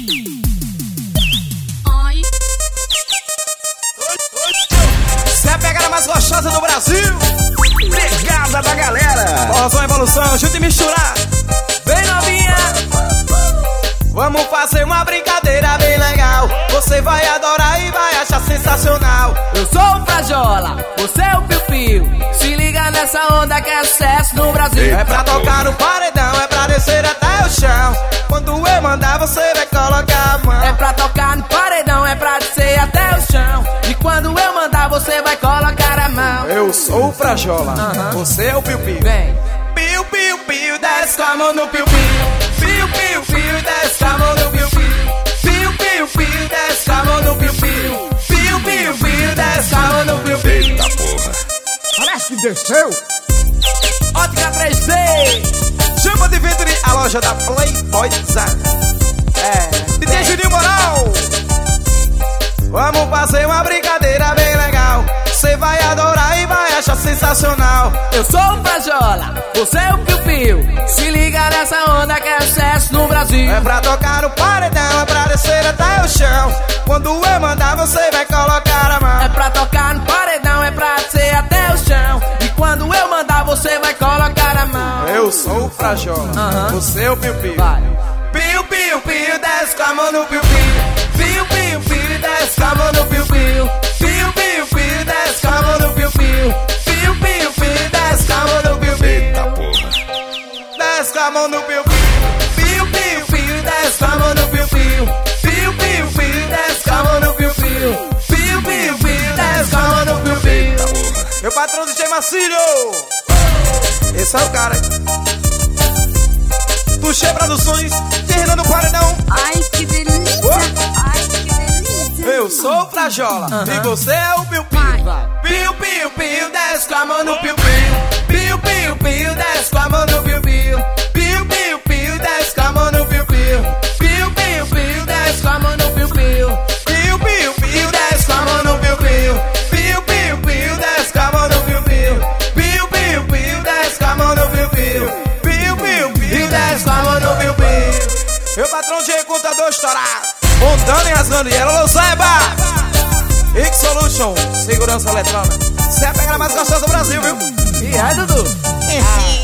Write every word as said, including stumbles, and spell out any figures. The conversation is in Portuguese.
Você é a pegada mais gostosa do Brasil. Pegada da galera. Forrozão Evolução, junto e misturar. Vem novinha. Vamos fazer uma brincadeira bem legal. Você vai adorar e vai achar sensacional. Eu sou o Frajola, você é o Piu Piu. Se liga nessa onda que é sucesso no Brasil. É pra tocar no paredão, é pra descer até o chão. Quando eu mandar você vai colocar a mão. É pra tocar no paredão, é pra descer até o chão. E quando eu mandar você vai colocar a mão. Eu sou o Frajola, uh-huh. Você é o Piu Piu. Vem. Piu Piu Piu, desce com a mão no Piu Piu. Piu Piu Piu, desce com a mão no Piu Piu. Piu Piu Piu, desce com a mão no Piu Piu. Piu Piu Piu, desce com a mão no Piu Piu. Eita porra. Parece que desceu. Ótica três D. Chama de Victory, a loja da Playboy Design. É. D J Juninho Moral. Vamos fazer uma brincadeira bem legal. Você vai adorar e vai achar sensacional. Eu sou o Frajola, você é o Piu Piu. Se liga nessa onda que é sucesso no Brasil. É pra tocar no paredão, é pra descer até o chão. Quando eu mandar você vai colocar a mão. É pra tocar no paredão, é pra descer até o chão. E quando eu mandar você vai colocar a mão. Eu sou o Frajola, uh-huh. Você é o Piu Piu. Vai. Piu Piu Piu, desce com a mão no Piu Piu. Piu Piu Piu, desce com a mão no Piu Piu. Piu Piu Piu, desce com a mão no Piu Piu. Piu Piu Piu, desce com a mão no Piu Piu. Eita porra. Desce com a mão no Piu Piu. Piu Piu Piu, desce com a mão no Piu Piu. Piu Piu Piu, desce com a mão no Piu Piu. Piu Piu Piu, desce com a mão no Piu Piu. Meu patrão D J Marcílio. Esse é o cara, hein? Tuxê Produções, Fernando Paredão. Ai, que delícia! Oh. Ai, que delícia! Eu sou o Frajola, uh-huh. E você é o Piu Piu. Vai. Piu Piu Piu, desce com a mão no Piu Piu. Piu Piu Piu, desce com a mão no Piu Piu. Piu Piu Piu, desce com a mão no Piu Piu. Piu Piu Piu, desce com a mão no Piu Piu. Piu Piu Piu, desce com a mão no Piu Piu. Piu Piu Piu, desce com a mão no Piu Piu. Piu Piu Piu, desce com a mão no Piu Piu. Piu Piu Piu, desce com a mão no Piu Piu. Meu patrão de computador estourado, montando e rasgando e ela não saiba. X Solution, segurança eletrônica. Você é a pegada mais gostosa do Brasil, viu? E aí, Dudu?